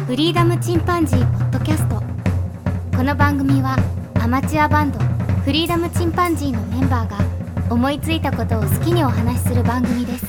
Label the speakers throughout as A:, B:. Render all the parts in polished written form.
A: フリーダムチンパンジーポッドキャスト。この番組はアマチュアバンドフリーダムチンパンジーのメンバーが思いついたことを好きにお話しする番組です。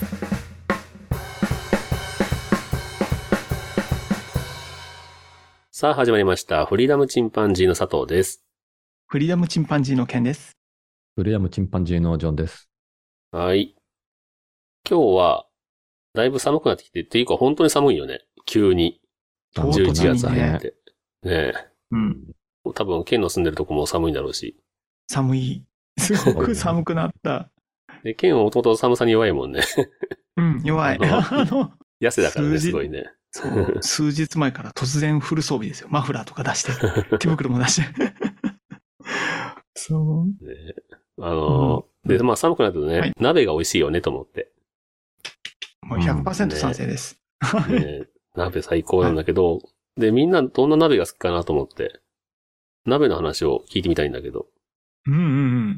B: さあ始まりました。フリーダムチンパンジーの佐藤です。
C: フリーダムチンパンジーのケンです。
D: フリーダムチンパンジーのジョンです。
B: はい。今日はだいぶ寒くなってきて、っていうか本当に寒いよね。急に。11月入って。ねえ。
C: うん。
B: 多分ケンの住んでるとこも寒いんだろうし。
C: 寒い。すごく寒くなった。
B: で、ケンはもともと寒さに弱いもんね。
C: うん、弱い。
B: 痩せだからね、すごいね。
C: そう。数日前から突然フル装備ですよ。マフラーとか出して、手袋も出して。そう。
B: ね、で、まあ寒くなるとね、はい、鍋が美味しいよねと思って。
C: もう 100% 賛成です。
B: ね、鍋最高なんだけど、はい、で、みんなどんな鍋が好きかなと思って、鍋の話を聞いてみたいんだけど。
C: うんうんうん。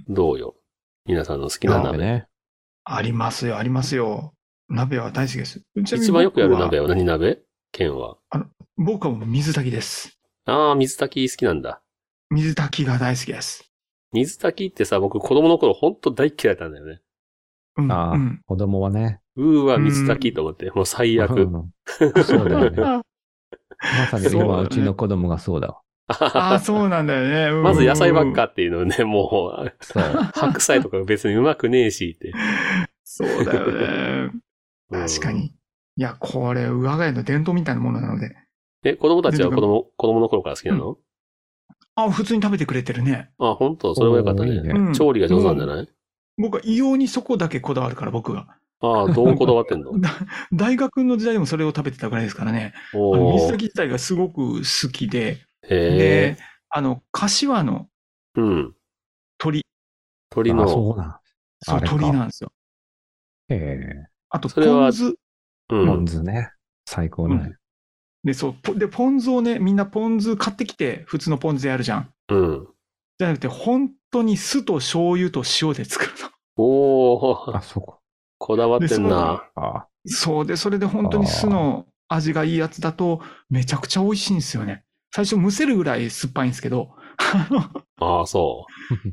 B: どうよ。皆さんの好きな鍋。
D: ね。
C: ありますよ、ありますよ。鍋は大好きです。
B: 一番よくやる鍋は何鍋？ケンは。
C: 僕はもう水炊きです。
B: ああ、水炊き好きなんだ。
C: 水炊きが大好きです。
B: 水炊きってさ、僕子供の頃ほんと大嫌いだったんだよね。
C: うん、
D: ああ、子供はね。
B: 水炊きと思って、もう最悪。
D: そうだよね。まさに今、うちの子供がそうだわ。
C: ああ、そうなんだよね。
B: まず野菜ばっかっていうのね、もう、白菜とか別にうまくねえしって。
C: そうだよね。確かに。いや、これ、我が家の伝統みたいなものなので。
B: 子供たちは子供の頃から好きなの？
C: 普通に食べてくれてるね。
B: あ、本当それはよかったね。いいね。調理が上手なんじゃない？
C: 僕は異様にそこだけこだわるから、僕が。
B: ああ、どうこだわってんの？
C: 大学の時代でもそれを食べてたぐらいですからね。水炊き自体がすごく好きで。で、柏の鳥。
B: 鳥の。
D: そうなん。
C: そう、鳥なんですよ。あと、ポン酢。
D: ポン酢ね。最高ね。
C: で、そう。で、ポン酢をね、みんなポン酢買ってきて、普通のポン酢でやるじゃん。
B: うん。
C: じゃなくて、本当に酢と醤油と塩で作る
B: の。おー。
D: あ、そこ。
B: こだわってんな。
C: そうで、それで本当に酢の味がいいやつだと、めちゃくちゃ美味しいんですよね。最初むせるぐらい酸っぱいんですけど。
B: ああ、そう。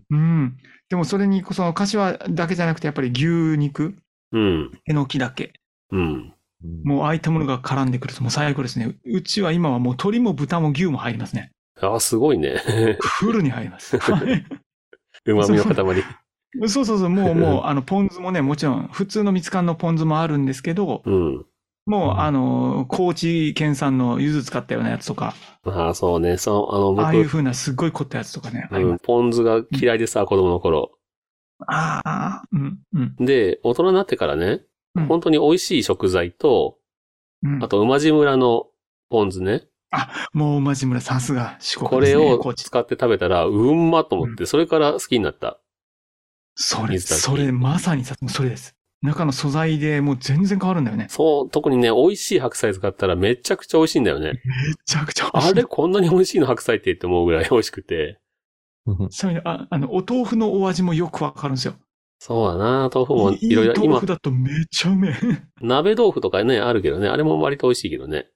C: うん。でもそれに、その柏だけじゃなくて、やっぱり牛肉。
B: うん。
C: えのきだけ。
B: うん。
C: もうああいったものが絡んでくるともう最悪ですね。うちは今はもう鶏も豚も牛も入りますね。
B: ああ、すごいね。
C: フルに入ります。
B: 旨味の塊。
C: そう。もう、ポン酢もね、もちろん、普通の蜜柑のポン酢もあるんですけど、もう、高知県産の柚子使ったようなやつとか。
B: ああ、そうね。僕
C: ああいう風なすっごい凝ったやつとかね。
B: ポン酢が嫌いでさ、子供の頃。で、大人になってからね、本当に美味しい食材と、あと、馬路村のポン酢ね。
C: もう馬路村さすが四国
B: ですね。これを使って食べたら、うんまと思って、それから好きになった。
C: それ、まさにそれです。中の素材でもう全然変わるんだよね。
B: そう、特にね、美味しい白菜使ったらめちゃくちゃ美味しいんだよね。
C: めちゃくちゃ美味しい。
B: あれ、こんなに美味しいの白菜ってって思うぐらい美味しくて。
C: ちなみに、お豆腐のお味もよくわかるんですよ。
B: そうだな、豆腐もいろいろ。
C: 豆腐だとめちゃうめえ。
B: 鍋豆腐とかね、あるけどね、あれも割と美味しいけどね。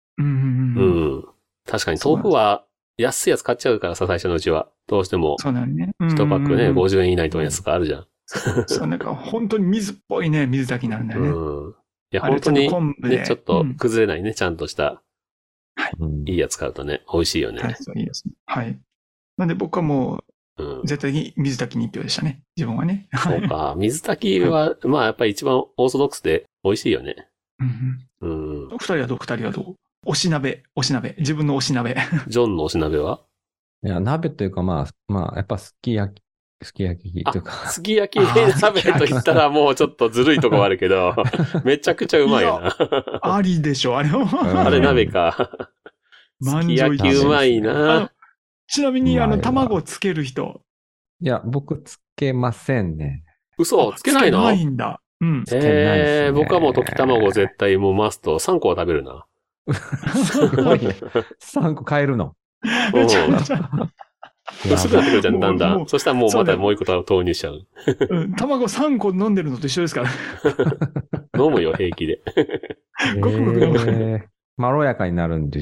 B: 確かに豆腐は安いやつ買っちゃうからさ、最初のうちは。どうしても。
C: そうなんね。
B: 1パックね、50円以内とかやつとかあるじゃん。
C: そう、なんか本当に水っぽいね、水炊きになるんだよね。
B: いや、本当にね、ちょっと崩れないね、ちゃんとした。いいやつ買うとね、美味しいよね。
C: いいですね。はい。なんで僕はもう、絶対に水炊きに一票でしたね。自分はね。
B: そうか。水炊きは、まあやっぱり一番オーソドックスで美味しいよね。
C: 二人はどう？推し鍋。自分の推し鍋。
B: ジョンの推し鍋は？
D: いや、鍋というかまあ、やっぱすき焼きというか。
B: すき焼き鍋と言ったらもうちょっとずるいとこあるけど、めちゃくちゃうまいよな。
C: ありでしょ、あれは。
B: あれ鍋か。すき焼きうまいな。
C: ちなみに、卵つける人。
D: いや、僕つけませんね。
B: 嘘、つけないの？
C: つけないんだ。
D: つけないですね。
B: 僕はもう溶き卵絶対もうマスト。3個は食べるな。
D: すごい。3個買えるの。
C: めちゃめちゃ。
B: 薄くなってくるじゃん、だんだん。そしたらもうまたもう一個投入しちゃう。
C: 卵3個飲んでるのと一緒ですから。
B: 飲むよ、平気で。
C: ごくごく飲む。
D: まろやかになるんでしょ？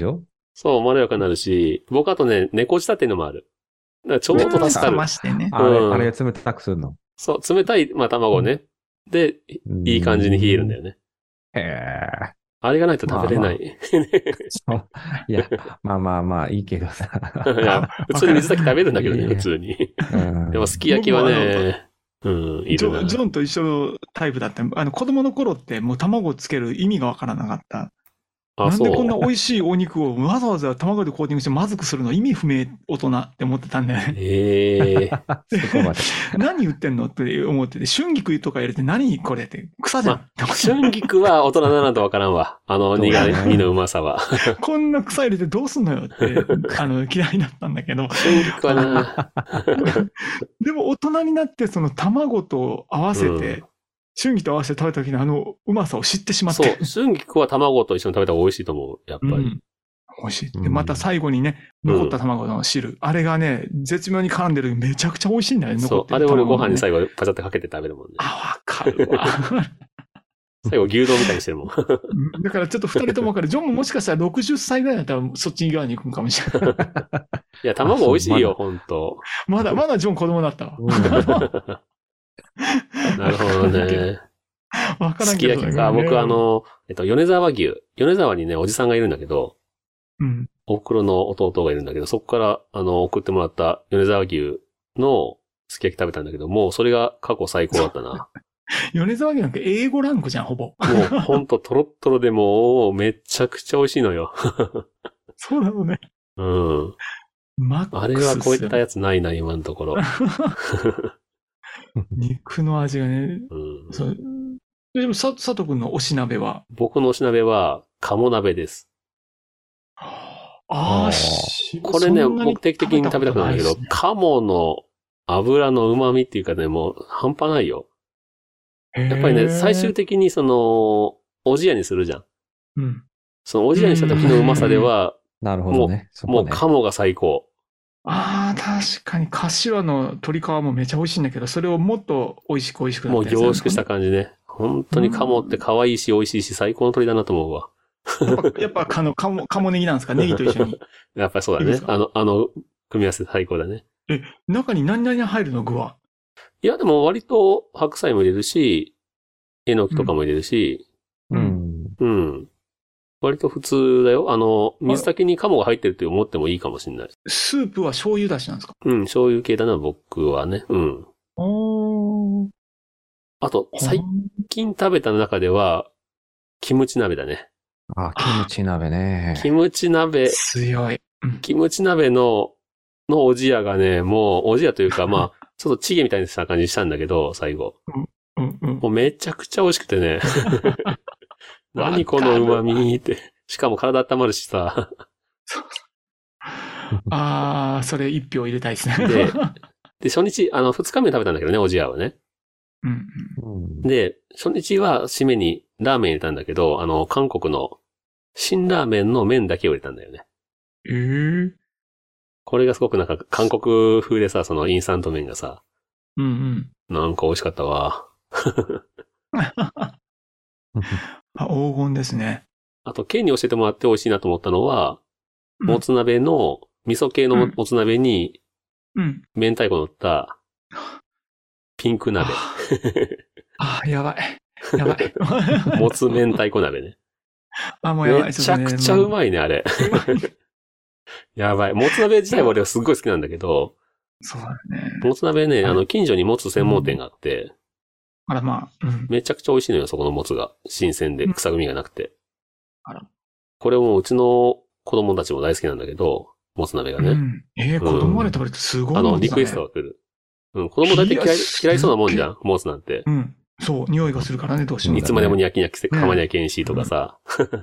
B: そう、まろやかになるし、僕あとね、猫舌っていうのもある。だからちょうど助かる。
C: してね。
D: あれ冷たくするの。
B: そう、冷たい、まあ卵ね。で、いい感じに冷えるんだよね。
D: へえ。
B: あれがないと食べれない。
D: いや、まあ、いいけどさ。
B: いや、普通に水炊き食べるんだけどね、普通に。でもすき焼きはね、いるな。
C: ジョンと一緒のタイプだった。子供の頃ってもう卵をつける意味がわからなかった。なんでこんな美味しいお肉をわざわざ卵でコーティングしてまずくするの意味不明大人って思ってたんだよね。そこまで。何言ってんのって思ってて、春菊とか入れて何これって草じゃん。
B: 春菊は大人だなとわからんわ。苦味のうまさは。
C: こんな草入れてどうすんのよって、嫌いだったんだけど。
B: 春菊はな。
C: でも大人になってその卵と合わせて、春菊と合わせて食べた時のうまさを知ってしまって。
B: そう、春菊は卵と一緒に食べた方が美味しいと思う、やっぱり。
C: 美味しい。で、また最後にね、残った卵の汁。あれがね、絶妙に絡んでるめちゃくちゃ美味しいんだよね、
B: そう、あれ俺ご飯に最後パチャってかけて食べるもんね。
C: わかるわ。
B: 最後牛丼みたいにしてるもん。
C: だからちょっと二人とも分かる。ジョンももしかしたら60歳ぐらいだったらそっち側に行くんかもしれない。
B: いや、卵美味しいよ、ほんと。
C: まだジョン子供だったわ。
B: なるほどね。
C: わからんけど、ね。
B: すき焼きか。僕米沢和牛。米沢にね、おじさんがいるんだけど、お袋の弟がいるんだけど、そこから、送ってもらった米沢牛のすき焼き食べたんだけど、もうそれが過去最高だったな。
C: 米沢牛なんか英語ランクじゃん、ほぼ。
B: もうほんとトロットロでもうめちゃくちゃ美味しいのよ。
C: そうなのね。
B: あれはこういったやつないな、今のところ。
C: 肉の味がね。でも、佐藤くんの推し鍋は？
B: 僕の推し鍋は、鴨鍋です。これね、僕定期的に食べたくないけど、鴨の油の旨味っていうかね、もう半端ないよ。やっぱりね、最終的におじやにするじゃん。そのおじやにした時のうまさでは、
D: なるほどね。
B: もう鴨が最高。
C: 確かに、柏の鶏皮もめちゃ美味しいんだけど、それをもっと美味しくなったやつ。
B: もう凝縮した感じね。本当に鴨って可愛いし美味しいし最高の鶏だなと思うわ。
C: やっぱ鴨ネギなんですか？ネギと一緒に。
B: やっぱりそうだね。組み合わせ最高だね。
C: 中に何々入るの具は？
B: いや、でも割と白菜も入れるし、えのきとかも入れるし、割と普通だよ。水炊きに鴨が入ってるって思ってもいいかもしれない。
C: スープは醤油出しなんですか？
B: 醤油系だな、僕はね。あと、最近食べた中では、キムチ鍋だね。
D: キムチ鍋ね。
B: キムチ鍋。
C: 強い。
B: キムチ鍋のおじやがね、もう、おじやというか、まあ、ちょっとチゲみたいな感じしたんだけど、最後。もうめちゃくちゃ美味しくてね。何この旨味って。しかも体温まるしさ。
C: それ一票入れたいですね。
B: で、初日、二日目食べたんだけどね、おじやはね。で、初日は締めにラーメン入れたんだけど、韓国の辛ラーメンの麺だけを入れたんだよね。これがすごくなんか韓国風でさ、そのインスタント麺がさ、なんか美味しかったわ。
C: 黄金ですね。
B: あと、ケンに教えてもらって美味しいなと思ったのは、もつ鍋の、味噌系のもつ鍋に、明太子乗った、ピンク鍋。
C: やばい。やばい。
B: もつ明太子鍋ね。
C: もうやばい。
B: めちゃくちゃうまいね、あれ。やばい。もつ鍋自体は俺はすっごい好きなんだけど、
C: そうだね。
B: もつ鍋ね、近所にもつ専門店があって、めちゃくちゃ美味しいのよ、そこのもつが。新鮮で、臭みがなくて。これもうちの子供たちも大好きなんだけど、もつ鍋がね。
C: 子供まで食べるとすごい。
B: リクエストが来る。子供大体嫌いそうなもんじゃん、もつなんて。
C: そう、匂いがするからね、どうしても。
B: いつまでもニャキニャキかまにゃけんしとかさ。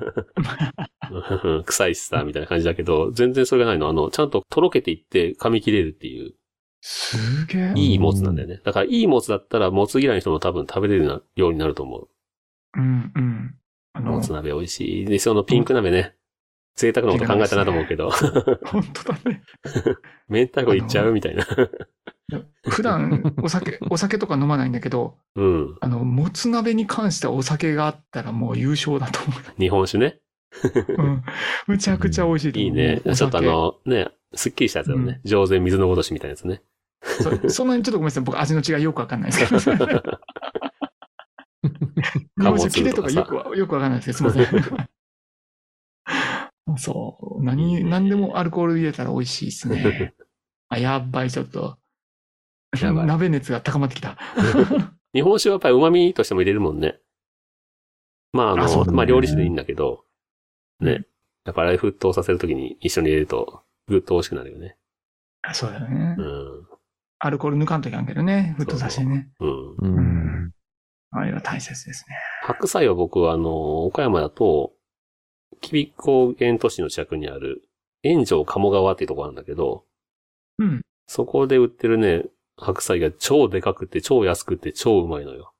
B: 臭いしさ、みたいな感じだけど、全然それがないの。ちゃんととろけていって噛み切れるっていう。
C: すげえ。
B: いいもつなんだよね。だからいいもつだったら、もつ嫌いの人も多分食べれるようになると思う。もつ鍋美味しい。で、そのピンク鍋ね。贅沢なこと考えたなと思うけど。
C: 本当だね。
B: 明太子いっちゃうみたいな。
C: 普段お酒とか飲まないんだけど、もつ鍋に関してはお酒があったらもう優勝だと思う。
B: 日本酒ね。
C: うん。むちゃくちゃ美味しいと思う。
B: いいね。ちょっとね、すっきりしたやつだよね。上善水のごとしみたいなやつね。
C: そんなにちょっとごめんなさい。僕味の違いよくわかんないですけど。
B: 貨物
C: キレとかよくわかんないですけど、すいません。そう。何でもアルコール入れたら美味しいですね。あ、やばい、ちょっと。鍋熱が高まってきた。
B: 日本酒はやっぱり旨味としても入れるもんね。まあ料理酒でいいんだけど、ね。やっぱあれ沸騰させるときに一緒に入れると、ぐっと美味しくなるよね。
C: そうだよね。アルコール抜かんといかんけどね。沸騰させてね。あれは大切ですね。
B: 白菜は僕は岡山だと、吉備高原都市の近くにある、円城鴨川っていうところなんだけど、そこで売ってるね、白菜が超でかくて、超安くて、超うまいのよ。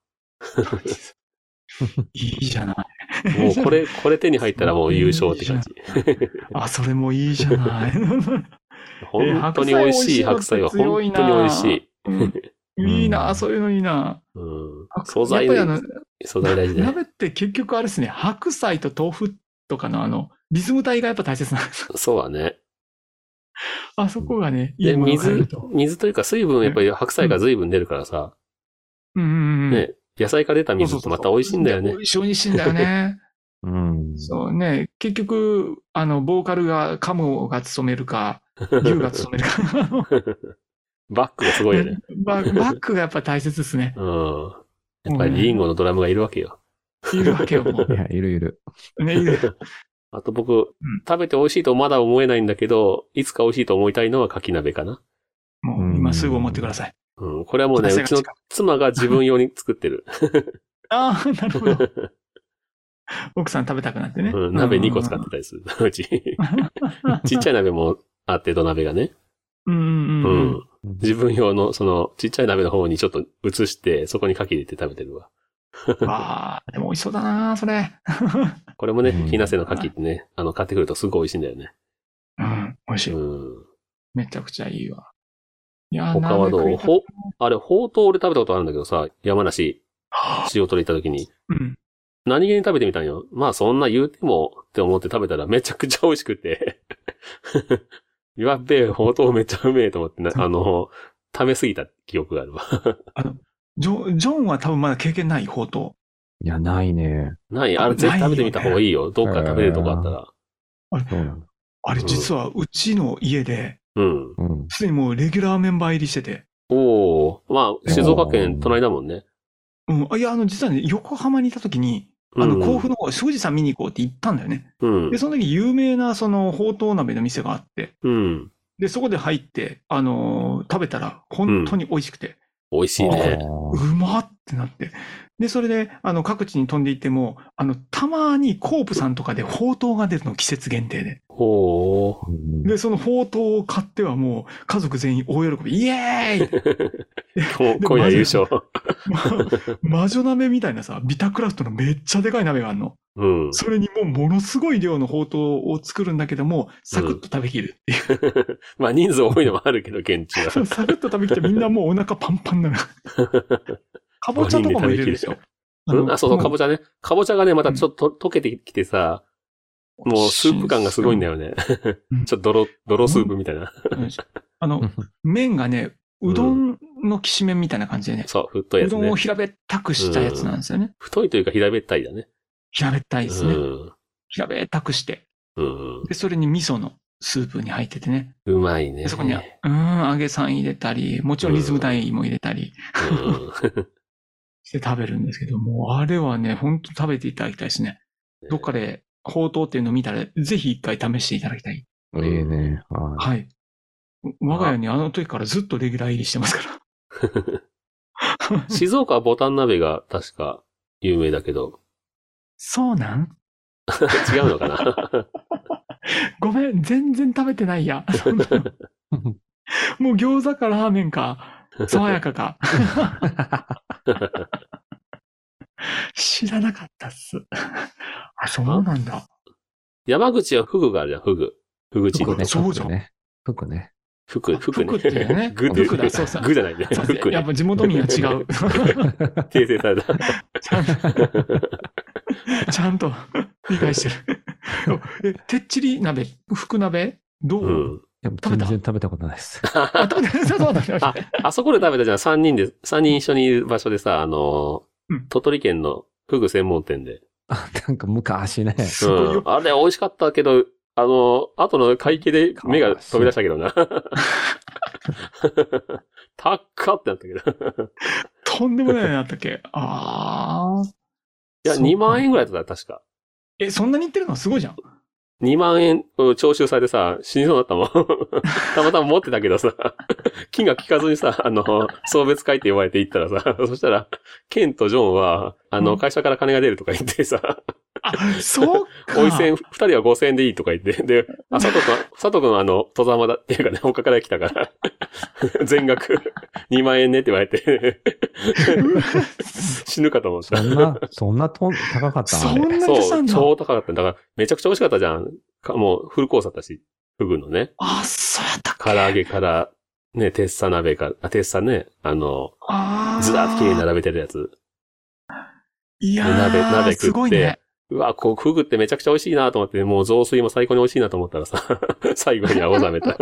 C: いいじゃない。
B: もうこれ手に入ったらもう優勝って感じ。
C: あ、それもいいじゃない。
B: 本当に美味しい白菜は本当に美味しい。
C: いいな、そういうのいいな。
B: 素材大事ね。
C: 鍋って結局あれですね、白菜と豆腐とかのリズム体がやっぱ大切なんです。
B: そうだね。
C: あそこがね、
B: いいものが入ると。水というか水分やっぱり白菜が随分出るからさ。ね、野菜から出た水ってまた美味しいんだよね。
C: 美味しいんだよね。そうね。結局、ボーカルがカモが務めるか、牛が務めるか。
B: バックがすごいよね。
C: バックがやっぱ大切ですね。
B: やっぱりリンゴのドラムがいるわけよ。
C: いるわけよ、もう。
D: いや、いる。
C: ね、いる。
B: あと僕、食べて美味しいとまだ思えないんだけど、いつか美味しいと思いたいのは牡蠣鍋かな。
C: もう今すぐ思ってください。
B: これはもうね、うちの妻が自分用に作ってる。
C: ああ、なるほど。奥さん食べたくなってね。
B: 鍋2個使ってたりする。うち。ちっちゃい鍋もあって、土鍋がね。自分用の、ちっちゃい鍋の方にちょっと移して、そこに牡蠣入れて食べてるわ。
C: わあ、でも美味しそうだな、それ。
B: これもね、日生の牡蠣ってね、買ってくるとすごい美味しいんだよね。
C: 美味しい。めちゃくちゃいいわ。いや、
B: 他はどう？あれ、ほうとう俺食べたことあるんだけどさ、山梨、塩取り行った時に。何気に食べてみたんよ。まあそんな言うてもって思って食べたらめちゃくちゃ美味しくて。やっべえ、ほうとうめっちゃうめえと思って、食べ過ぎた記憶があるわ。
C: ジョンは多分まだ経験ないほうと
D: う。いや、ないね。
B: ない。あれ絶対食べてみた方がいいよ。どっか食べれるとこあったら。
C: あれ実はうちの家で、すでにもうレギュラーメンバー入りしてて。
B: まあ、静岡県隣だもんね。
C: いや、実はね、横浜にいた時に、甲府の方、庄司さん見に行こうって言ったんだよね。で、その時有名なほうとう鍋の店があって、で、そこで入って、食べたら本当に美味しくて。
B: 美味しいね。
C: うまってなって。で、それで、各地に飛んでいっても、たまにコープさんとかでほうとうが出るの、季節限定で。で、そのほうとうを買ってはもう、家族全員大喜び、イエーイ
B: 今夜優勝。
C: 魔女鍋みたいなさ、ビタクラフトのめっちゃでかい鍋があるの。それにものすごい量のほうとうを作るんだけども、サクッと食べきるっていう。
B: まあ人数多いのもあるけど、現地は。
C: サクッと食べきってみんなもうお腹パンパンなの。かぼちゃとかも入れるんですよ。
B: そう、かぼちゃね。かぼちゃがね、またちょっと溶けてきてさ、もうスープ感がすごいんだよね。ちょっと泥スープみたいな。
C: 麺がね、うどんのきしめんみたいな感じでね。
B: そう、太いやつね。
C: うどんを平べったくしたやつなんですよね。
B: 太いというか平べったいだね。
C: 平べったいですね。平べったくして。で、それに味噌のスープに入っててね。
B: うまいね。
C: そこに、揚げさん入れたり、もちろんリズム体も入れたり。して食べるんですけども、あれはね、ほんと食べていただきたいですね。どっかで、ほうとうっていうのを見たら、ぜひ一回試していただきたい。
D: いいね。
C: はい。我が家にあの時からずっとレギュラー入りしてますから。
B: 静岡はボタン鍋が確か有名だけど。
C: そうなん
B: 違うのかな
C: ごめん、全然食べてないや。もう餃子かラーメンか、爽やかか。知らなかったっす。あ、そうなんだ。
B: 山口はフグがあるじゃん、フグ。フグチーズ。
C: そうじゃん。
D: フグね。
B: フグ
C: ってね。
B: グだ、そうそう。グじゃないね。フグ。
C: やっぱ地元民は違う。
B: 訂正された。
C: ちゃんと理解してる。 てっちり鍋、福鍋どう、
B: うん。
D: いや全然食べたことないです。
C: あ、食べてそうだね。
B: あそこで食べたじゃん。3人一緒にいる場所でさ、鳥取県のフグ専門店で。
D: なんか昔ね。
C: すごいよ。
B: あれ美味しかったけど、後の会計で目が飛び出したけどな。高ってなったけど。
C: とんでもないなったっけ。ああ。
B: いや、2万円ぐらいだったら確か。
C: そんなに言ってるのすごいじゃん。
B: 2万円徴収されてさ、死にそうだったもん。たまたま持ってたけどさ、金が利かずにさ、送別会って呼ばれて行ったらさ、そしたら、ケンとジョンは、会社から金が出るとか言ってさ、
C: そうか。
B: おいせん、2人は5000円でいいとか言って、で、佐藤君は戸様だっていうかね、他から来たから、全額2万円ねって言われて、死ぬかと思った。
D: そんな高かった
C: そんなに
B: そう、超高かった。だから、めちゃくちゃ美味しかったじゃん。もう、フルコースだったし、フグのね。
C: あ、そうやったっけ。
B: 唐揚げから、ね、鉄砂鍋から、鉄砂ね、ずらーっと綺麗に並べてるやつ。
C: いやー、
B: 鍋食って、
C: すごいね。
B: うわ、フグってめちゃくちゃ美味しいなと思って、もう雑炊も最高に美味しいなと思ったらさ、最後に青ざめた。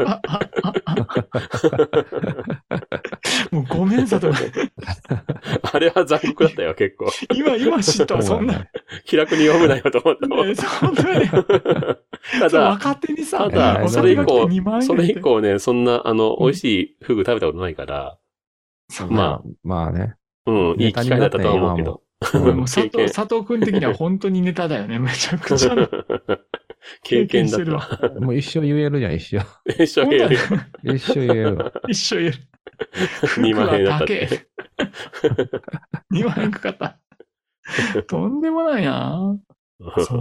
C: もうごめんさと。
B: あれは残酷だったよ、結構。
C: 今知ったわ、そんな。
B: 気楽に読むなよと思ったもん。
C: 本当に。ただ、若手にさ、
B: それ以降ね、そんな、美味しいフグ食べたことないから、
D: まあね。
B: いい機会だったとは思うけど。
C: もう佐藤くん的には本当にネタだよね。めちゃくちゃ。
B: 経験だった。
D: もう一生言えるじゃん、一生。
B: 一生言える。
D: 一生言える。
C: 一生言える。
B: 2万円だったって。
C: 2万円かかった。とんでもないな。そう。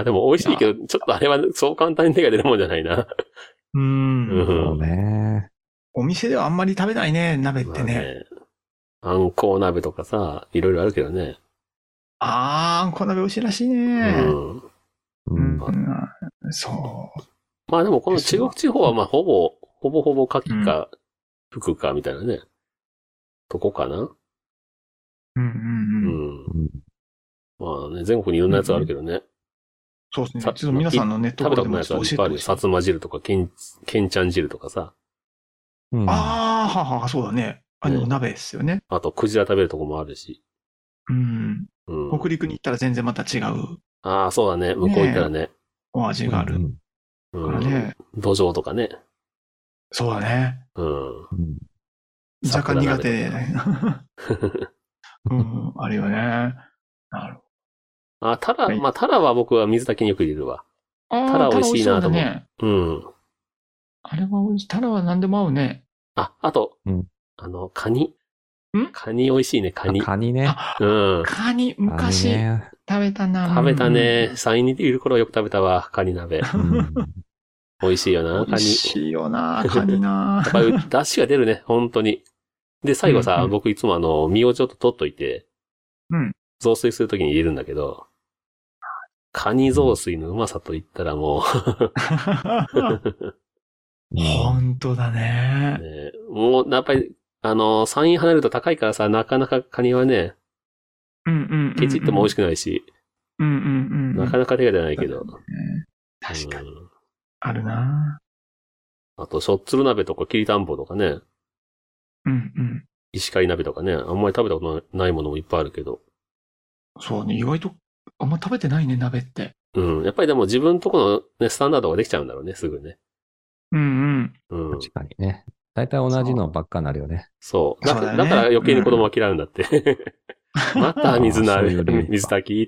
B: でも美味しいけど、ちょっとあれはそう簡単に手が出るもんじゃないな。
D: そうね。
C: お店ではあんまり食べないね、鍋ってね。
B: あんこう鍋とかさ、いろいろあるけどね。
C: あんこう鍋美味しいらしいね。そう。
B: まあでもこの中国地方はまあほぼ牡蠣か、福かみたいなね。とこかな。まあね、全国にいろんなやつあるけどね。
C: そうですね。ちょっと皆さんのネット
B: 食べたことないやつはいっぱいあるよ。さつま汁とか、けんちゃん汁とかさ。
C: そうだね。鍋ですよね。
B: あと、クジラ食べるとこもあるし。
C: 北陸に行ったら全然また違う。
B: そうだね。向こう行ったらね。
C: お味がある。からね。
B: 土壌とかね。
C: そうだね。若干苦手でね。あるよね。なるほど。
B: タラは僕は水炊きによく入れるわ。タラ美味しいなと思う。
C: あれは美味しい。タラは何でも合うね。
B: あと、カニ。カニ美味しいね、カニ。
D: カニね。
C: カニ、昔、食べたな。
B: 食べたね。山陰にいる頃よく食べたわ、カニ鍋。美味しいよな、カニ。
C: 美味しいよな、カニな。
B: やっぱり、出汁が出るね、本当に。で、最後さ、僕いつも身をちょっと取っといて、雑炊するときに入れるんだけど、カニ雑炊のうまさと言ったらもう
C: 本当だね。
B: もう、やっぱり、山陰離れると高いからさ、なかなかカニはね、ケチっても美味しくないし、なかなか手が出ないけど。
C: 確かに。あるな。
B: あと、しょっつる鍋とかきりたんぽとかね。石狩鍋とかね。あんまり食べたことないものもいっぱいあるけど。
C: そうね、意外とあんま食べてないね、鍋って。
B: やっぱりでも自分とこのね、スタンダードができちゃうんだろうね、すぐね。
D: 確かにね。大体同じのばっかになるよね。
B: そう。だから余計に子供は嫌うんだって。また水炊きって。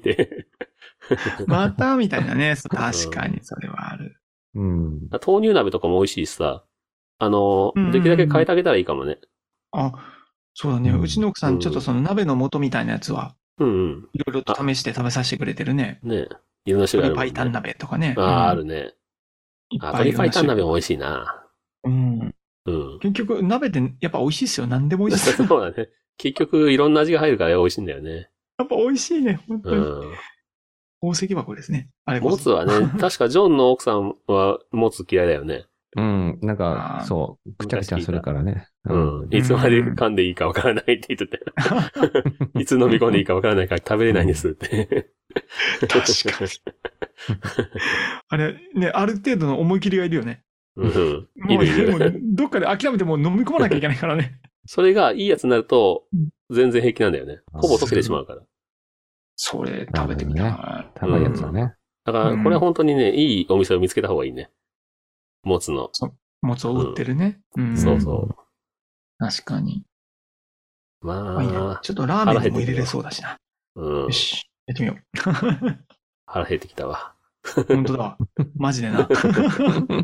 C: またみたいなね。確かにそれはある。
B: 豆乳鍋とかも美味しいしさ。できるだけ変えてあげたらいいかもね。
C: そうだね。うちの奥さん、ちょっとその鍋の素みたいなやつは、いろいろと試して食べさせてくれてるね。
B: ねいろんな種類あるもんね。
C: 鶏白湯鍋とかね。
B: あるね。鶏白湯鍋も美味しいな。
C: 結局、鍋ってやっぱ美味しいっすよ。何でも美味しい。
B: そうだね。結局、いろんな味が入るから美味しいんだよね。
C: やっぱ美味しいね、本当に。宝石箱ですね。
B: もつはね、確かジョンの奥さんはもつ嫌いだよね。
D: なんか、そう、ぐちゃぐちゃするからね。
B: いつまで噛んでいいかわからないって言ってて。いつ飲み込んでいいかわからないから食べれないんですって。
C: 確かに。 あれ、ね、ある程度の思い切りがいるよね。
B: うん。
C: もう、もうどっかで諦めてもう飲み込まなきゃいけないからね。
B: それがいいやつになると、全然平気なんだよね。ほぼ溶けてしまうから。
C: それ食べてみたい。
D: 高いやつだね。
B: だから、これは本当にね、いいお店を見つけた方がいいね。もつの。
C: もつを売ってるね。
B: そうそう。
C: 確かに。
B: まあ、
C: ちょっとラーメンでも入れれそうだしな。よし、やってみよう。
B: 腹減ってきたわ。
C: 本当だわ。マジでな。本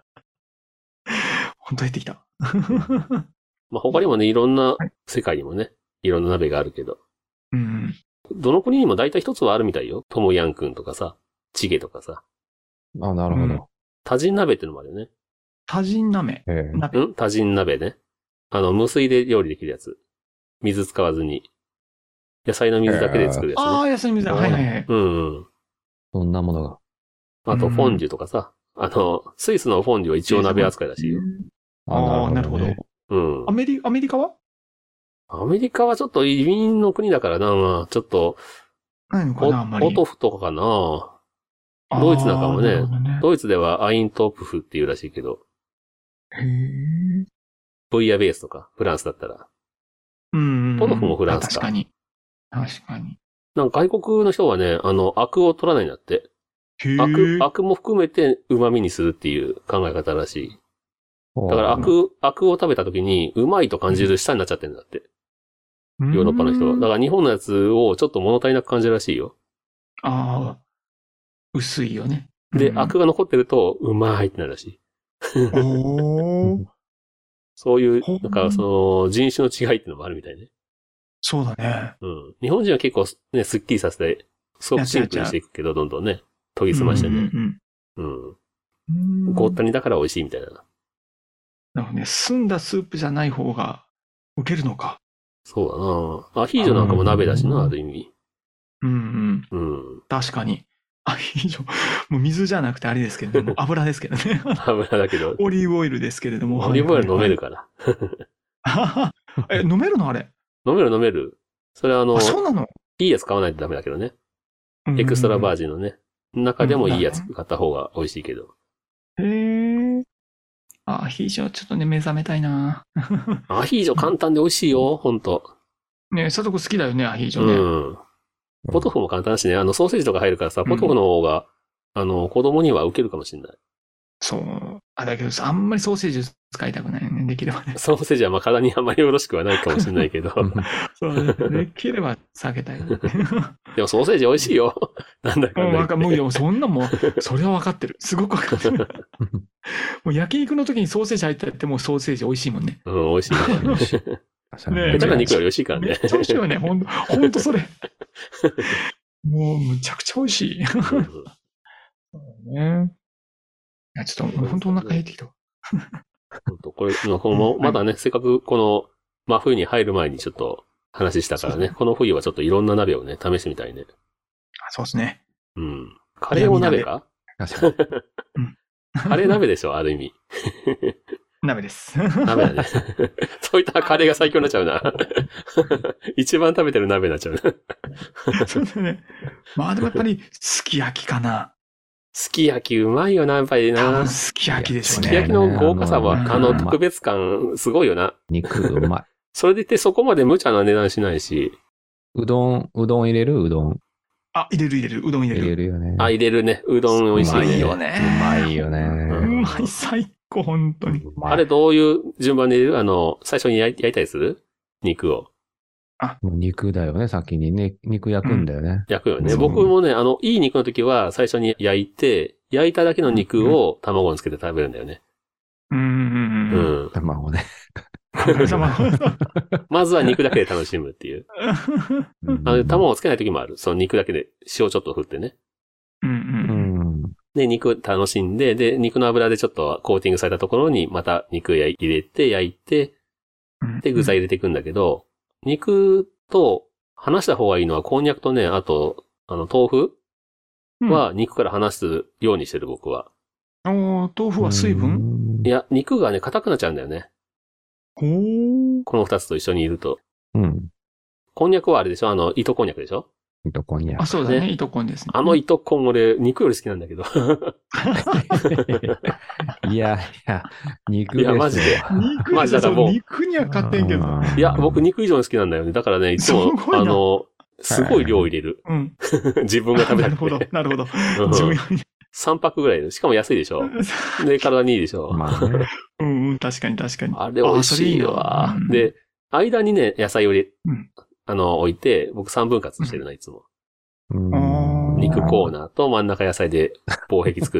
C: 当減ってきた。
B: まあ他にもね、いろんな、世界にもね、いろんな鍋があるけど。どの国にも大体一つはあるみたいよ。トモヤンくんとかさ、チゲとかさ。
D: あ、なるほど。
B: 多人鍋ってのもあるよね。
C: 多人鍋
B: 多人鍋ね。無水で料理できるやつ。水使わずに。野菜の水だけで作るやつね。
C: ああ、野菜の水だ。はいはいはい。
D: そんなものが。
B: あと、フォンデュとかさ。スイスのフォンデュは一応鍋扱いらしいよ。
C: ああ、なるほど。アメリカは
B: アメリカはちょっと移民の国だからな、ちょっポトフとかかな。ドイツなんかもね、ドイツではアイントープフっていうらしいけど。ブイヤベースとか、フランスだったら。ポトフもフランスか。
C: 確かに。
B: なんか外国の人はね、アクを取らないんだって。アクも含めて旨味にするっていう考え方らしい。だからアクを食べた時にうまいと感じる舌になっちゃってるんだって。ヨーロッパの人は。だから日本のやつをちょっと物足りなく感じるらしいよ。
C: ああ。薄いよね。
B: で、アクが残ってるとうまいってなるらしい。そういう、なんか人種の違いっていうのもあるみたいね。
C: そうだね。
B: 日本人は結構ね、スッキリさせて、すごくシンプルにしていくけど、どんどんね、研ぎ澄ましてね。ごったにだから美味しいみたいな。
C: なるほどね。澄んだスープじゃない方が受けるのか。
B: そうだな。アヒージョなんかも鍋だしな、ある意味。
C: 確かに。アヒージョ、もう水じゃなくてあれですけれども、油ですけどね。
B: 油だけど。
C: オリーブオイルですけれども。
B: オリーブオイル飲めるから。
C: 飲めるのあれ。
B: 飲める。それ
C: そうなの？
B: いいやつ買わないとダメだけどね。エクストラバージンのね。中でもいいやつ買った方が美味しいけど。
C: アヒージョちょっとね、目覚めたいな。
B: アヒージョ簡単で美味しいよ、ほんと。
C: ね佐藤君好きだよね、アヒージョね。
B: ポトフも簡単だしね、ソーセージとか入るからさ、ポトフの方が、子供には受けるかもしれない。
C: そう。だけどあんまりソーセージ使いたくないね、できればね。
B: ソーセージはまあ体にあんまりよろしくはないかもしれないけど。
C: そうね。できれば避けたい。
B: でもソーセージ美味しいよ。なんだかんだ。
C: もうそんなもん、それは分かってる。すごく分かってる。もう焼肉の時にソーセージ入ったってもうソーセージ美味しいもんね。
B: 美味しい。下手な肉より美味しいからね。
C: めっちゃ美味しいよね。ほんとそれ。もうむちゃくちゃ美味しい。そうね。いや、ちょっと本当お腹減ってきた。
B: これ、まだね、せっかくこの真冬に入る前にちょっと話したからね、この冬はちょっといろんな鍋をね、試してみたいね。
C: そうですね。
B: カレーも鍋か？カレー鍋でしょ、ある意味。
C: 鍋です。
B: 鍋だね。そういったカレーが最強になっちゃうな。一番食べてる鍋になっちゃうな。
C: そうだね。まあでもやっぱり、すき焼きかな。
B: すき焼きうまいよな、やっぱりな。
C: すき焼きでしょうね。
B: すき焼きの豪華さは、特別感、すごいよな。
D: 肉うまい。
B: それでいてそこまで無茶な値段しないし。
D: うどん入れる？うどん。
C: 入れる。うどん入れる。
D: 入れるよね。
B: 入れるね。うどん美味しいね。
C: うまいよね。
D: うまいよね。
C: うまい、最高、本当に。
B: あれどういう順番で入れる？最初に焼いたりする？肉を。
D: もう肉だよね、先にね。肉焼くんだよね。
B: 焼くよね。僕もね、いい肉の時は最初に焼いて、焼いただけの肉を卵につけて食べるんだよね。
D: 卵ね。
B: まずは肉だけで楽しむっていう。卵をつけない時もある。その肉だけで塩ちょっと振ってね。で、肉楽しんで、で、肉の油でちょっとコーティングされたところにまた肉入れて焼いて、で、具材入れていくんだけど、肉と離した方がいいのはこんにゃくとね、あと、豆腐は肉から離すようにしてる僕は。
C: 豆腐は水分？
B: いや、肉がね、硬くなっちゃうんだよね。この二つと一緒にいると。こんにゃくはあれでしょ？糸こんにゃくでしょ？
D: 糸こんにゃく。
C: あ、そうだね。糸こんですね。
B: 糸こん俺、肉より好きなんだけど。
D: いやいや、肉ですよ。
B: いや、マジで。
C: 肉
B: マジだからもう
C: 肉には勝ってんけど。
B: いや、僕肉以上に好きなんだよね。だからね、いつも、すごい量入れる。
C: うん。
B: 自分が食べたくて。
C: なるほど。
B: 3泊ぐらい。しかも安いでしょ。で、体にいいでしょ。
D: まあね。
C: 確かに。
B: あれ美味しいわ。で、間にね、野菜を置いて、僕3分割してるな、いつも。肉コーナーと真ん中野菜で防壁作って。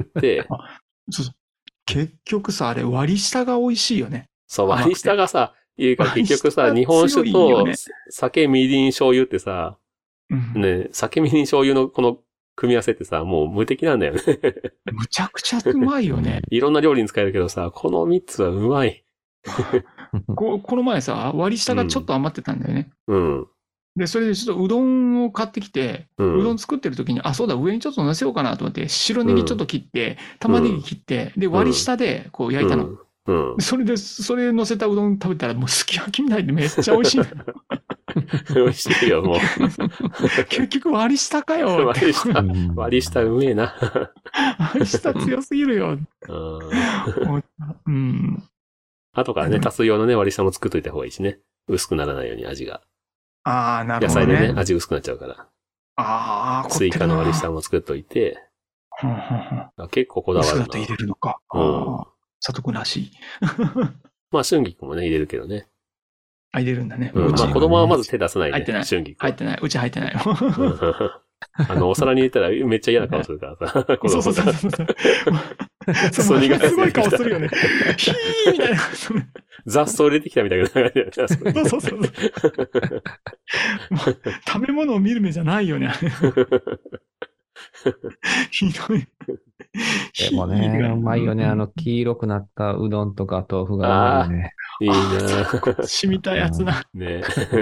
C: 結局さ、あれ割り下が美味しいよね。
B: そう、割り下がさ、結局さ、日本酒と酒、みりん、醤油ってさ、ね、酒、みりん、醤油のこの組み合わせってさ、もう無敵なんだよね。
C: むちゃくちゃうまいよね。
B: いろんな料理に使えるけどさ、この3つはうまい。
C: この前さ、割り下がちょっと余ってたんだよね。で、それでちょっとうどんを買ってきて、うどん作ってる時に、あ、そうだ、上にちょっと乗せようかなと思って、白ネギちょっと切って、玉ねぎ切って、で、割り下でこう焼いたの。それ乗せたうどん食べたら、もうすき焼きみたいでめっちゃ美味しい。
B: 美味しいよ、もう。
C: 結局割り下かよ。
B: 割り下うめえな。
C: 割り下強すぎるよ。
B: 後からね、足す用のね、割り下も作っといた方がいいしね。薄くならないように味が。
C: ああ、なるほどね。
B: 野菜でね、味薄くなっちゃうから。
C: ああ、
B: スイカの割り下も作っといて。結構こだわるな。
C: 薄くなって入れるのか。佐藤くんらしい。
B: まあ、春菊もね、入れるけどね。
C: 入れるんだね。
B: まあ、子供はまず手出さないね。
C: 入ってない。
B: 春菊。
C: 入ってない。うち入ってない。
B: お皿に入れたらめっちゃ嫌な顔するからさ。
C: そう。すごい顔するよね。ヒーみたいな。
B: 雑草入れてきたみたいな。そう。
C: 食べ物を見る目じゃないよね。ひどい。
D: でもね、うまいよね。黄色くなったうどんとか豆腐がうまいよね。
B: いいな
C: 染みたやつな。
B: ね。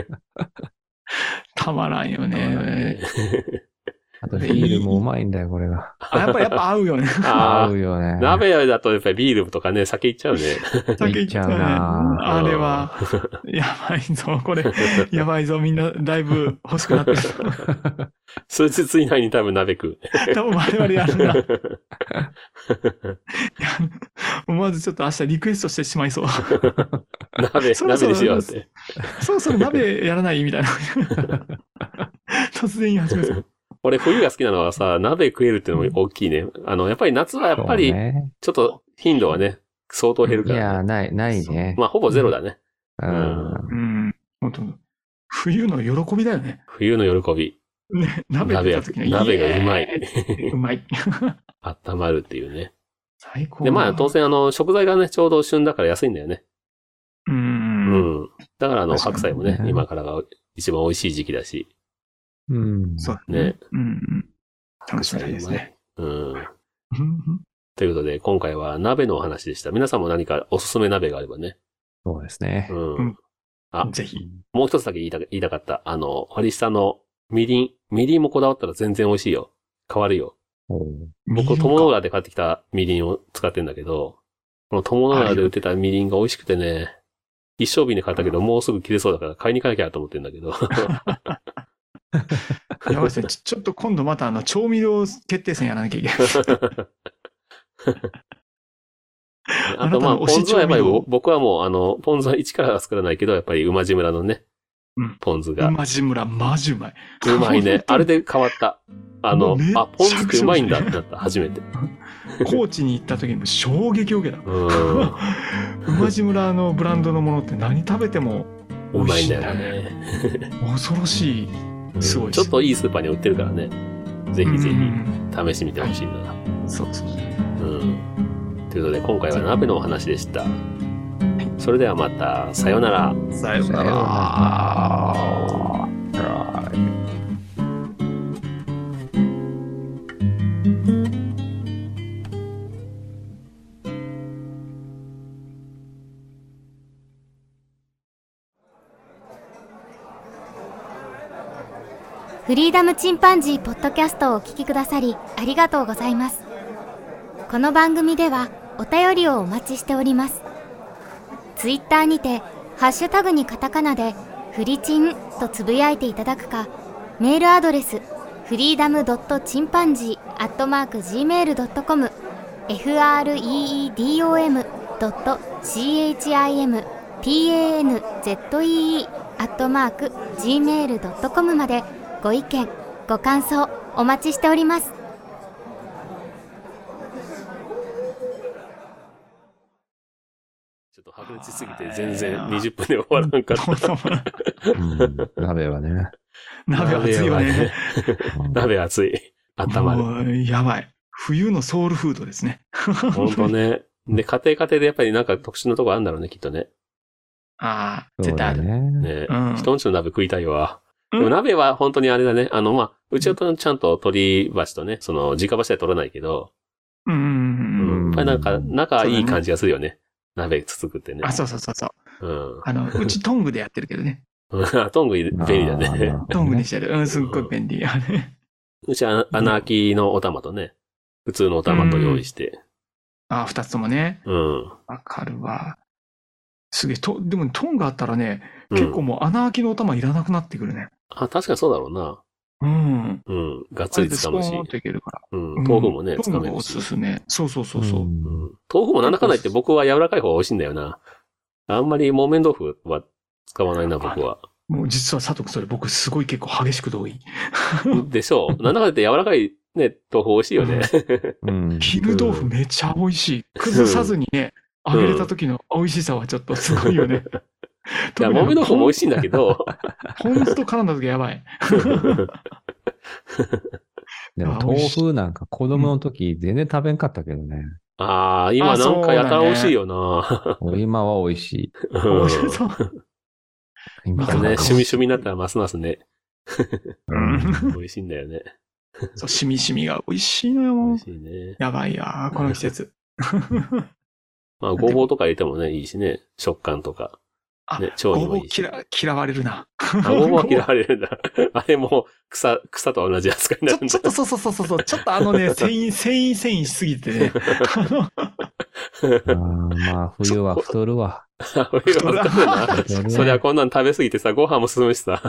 C: たまらんよね。
D: あとビールもうまいんだよ、これが。
C: やっぱ合うよね。
D: 合うよね。
B: 鍋だとやっぱりビールとかね、酒いっちゃうね。
C: 酒いっちゃうね。あれは、やばいぞ、これ。やばいぞ、みんなだいぶ欲しくなってる。
B: 数日以内に多分鍋食う。
C: 多分我々やるな。思わずちょっと明日リクエストしてしまいそう。
B: 鍋にしようって。
C: そう鍋やらないみたいな。突然言い始めそう。
B: 俺冬が好きなのはさ、鍋食えるっていうのも大きいね。やっぱり夏はやっぱり、ちょっと頻度はね、相当減るから、ね。
D: いや、ないね。
B: まあ、ほぼゼロだね。
C: 本当冬の喜びだよね。
B: 冬の喜び。
C: ね、鍋がうまい。うまい。
B: 温まるっていうね。
C: 最高。
B: で、まあ、当然食材がね、ちょうど旬だから安いんだよね。だから白菜もね、今からが一番美味しい時期だし。
C: そう
B: ね。
C: 楽しみですね。
B: ということで、今回は鍋のお話でした。皆さんも何かおすすめ鍋があればね。
D: そうですね。
C: ぜひ。
B: もう一つだけ言いたかった。割り下のみりんもこだわったら全然美味しいよ。変わるよ。僕、友の浦で買ってきたみりんを使ってんだけど、この友の浦で売ってたみりんが美味しくてね、一升瓶で買ったけど、もうすぐ切れそうだから買いに行かなきゃと思ってんだけど。
C: やばいですね。ちょっと今度また調味料決定戦やらなきゃいけない。
B: あとまあ、ポン酢はやっぱり僕はもうポン酢は一からは作らないけど、やっぱり馬路村のね、ポン酢が。
C: 馬路村、マジうまい。
B: うまいね。あれで変わった。ポン酢ってうまいんだってなった、初めて。
C: 高知に行った時に衝撃を受けた。馬路村のブランドのものって何食べても
B: うまいんだよね。
C: 恐ろしい。すごい。
B: ちょっといいスーパーに売ってるからね。ぜひぜひ試してみてほしいな。
C: そう。
B: ということで、今回は鍋のお話でした。それではまた、さようなら。
C: さようなら。
A: フリーダムチンパンジーポッドキャストをお聞きくださりありがとうございます。この番組ではお便りをお待ちしております。ツイッターにてハッシュタグにカタカナでフリチンとつぶやいていただくか、メールアドレス freedom.chimpanzee@gmail.com freedom.chimpanzee@gmail.com までご意見、ご感想お待ちしております。
B: ちょっと白熱しすぎて全然20分で終わらんかった。
D: 鍋はね。
C: 鍋熱いよね。
B: 鍋熱い。温まる。
C: もうやばい。冬のソウルフードですね。
B: ほんとね。で、家庭でやっぱりなんか特殊なとこあるんだろうね、きっとね。
C: ああ、絶対ある。
B: ね、人んちの鍋食いたいわ。でも鍋は本当にあれだね。うちはちゃんと鶏箸とね、直箸で取らないけど。やっぱりなんか、仲いい感じがするよね。鍋つつくってね。
C: あ、そう。うちトングでやってるけどね。
B: トング便利だね。
C: トングにしてる。すっごい便利。
B: うちは穴開きのお玉とね、普通のお玉と用意して。
C: 二つともね。わかるわ。すげえ、でもトングあったらね、結構もう穴開きのお玉いらなくなってくるね。
B: あ、確かにそうだろうな。がっつり掴むし。豆腐もね、
C: 掴めるし。おすすめ。そう。
B: 豆腐もなんだかんだ言って僕は柔らかい方が美味しいんだよな。あんまり木綿豆腐は使わないな、僕は。
C: もう実は佐藤君それ僕すごい結構激しく同意。
B: でしょう。なんだかんだ言って柔らかいね、豆腐美味しいよね。
C: 絹豆腐めちゃ美味しい。崩さずにね、揚げれた時の美味しさはちょっとすごいよね。
B: いや、木綿豆腐も美味しいんだけど。
C: ポン酢と絡んだ時やばい。
D: でも豆腐なんか子供の時全然食べんかったけどね。
B: ああ、今なんかやたら美味しいよな。
D: 今は美味しい。
C: 美味しそう。
B: またね、趣味になったらますますね。美味しいんだよね。
C: そう、しみが美味しいのよ。
B: 美味しいね。
C: やばいやこの季節。
B: ごぼうとか入れてもね、いいしね。食感とか。ね、腸にもいいし。
C: ごぼう嫌われるな。
B: ごぼうは嫌われるんだ。あれも草と同じ扱いになるんだ。
C: ちょっとそう。ちょっと繊維しすぎてね。
D: 冬は太るわ。
B: 冬は太るな。そりゃこんなん食べすぎてさ、ご飯も進むしさ。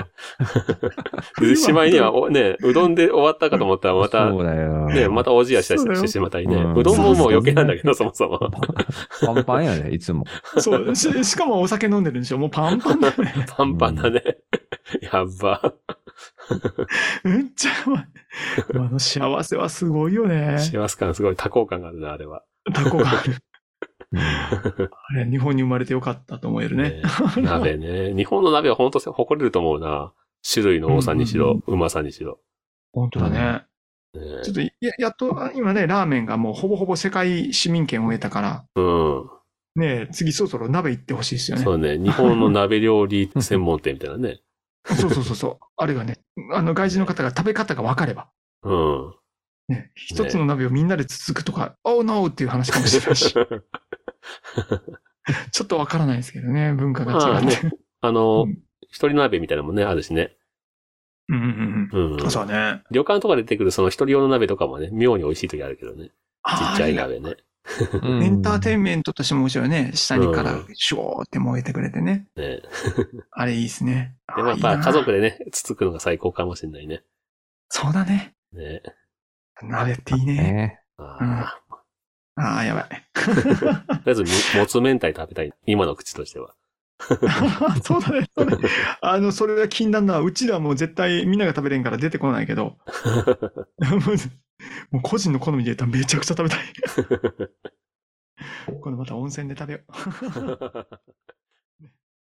B: しまいには、ね、うどんで終わったかと思ったらまた、ね、またおじやしてしまったりね。うどんももう余計なんだけど、そもそも。
D: パンパンやね、いつも。
C: そう、しかもお酒飲んでるんでしょ。もうパンパンだね。
B: パンパンだね。やっば。
C: めっちゃやばい。幸せはすごいよね。
B: 幸せ感すごい、多幸感があるな、あれは。
C: 多幸感ある。あれ、日本に生まれてよかったと思えるね。
B: 鍋ね。日本の鍋は本当誇れると思うな。種類の多さにしろ、うまさにしろ。
C: 本当だね。ちょっと、やっと、今ね、ラーメンがもうほぼほぼ世界市民権を得たから。ねえ、次そろそろ鍋行ってほしいですよね。
B: そうね。日本の鍋料理専門店みたいなね。
C: そう。あれがね、外人の方が食べ方が分かれば。ね、一つの鍋をみんなでつつくとか、Oh no! っていう話かもしれないし。ちょっとわからないですけどね、文化が違って。
B: 一人鍋みたいなのもね、あるしね。
C: そうね。
B: 旅館とかで出てくるその一人用の鍋とかもね、妙に美味しい時あるけどね。ちっちゃい鍋ね。
C: エンターテインメントとしても面白いね。下にからシューって燃えてくれてね。あれいいですね。
B: でもやっぱ家族でね、つつくのが最高かもしれないね。
C: そうだね。
B: ね。
C: 鍋っていいね。やばい。
B: とりあえず、もつ明太食べたい。今の口としては。
C: そうだね。それは禁断だ。うちらはもう絶対みんなが食べれんから出てこないけど。もう個人の好みで言ったらめちゃくちゃ食べたい。今度また温泉で食べよう。